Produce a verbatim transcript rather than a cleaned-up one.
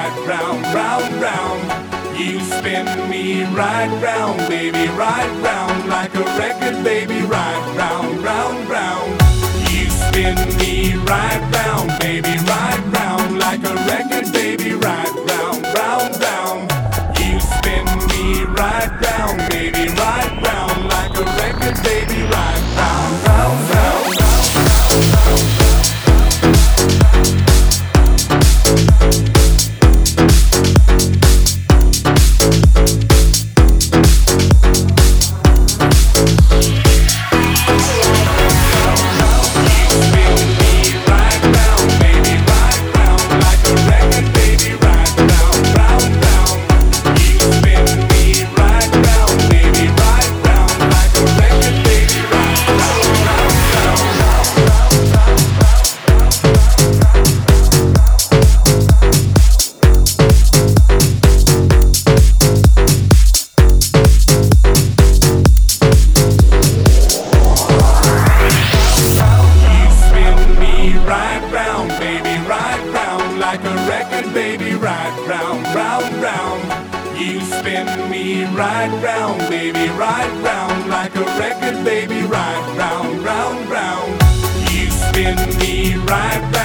right round, round, round. You spin me right round, baby, right round, like a record, baby, right round, round, round. You spin me right round, baby, right round, like a record, baby, right round, round, round. You spin me right round, baby, right round, like a record, baby, right round, round, round, round, round, round. Like a record, baby, right round, round, round. You spin me right round, baby, right round. Like a record, baby, right round, round, round. You spin me right round.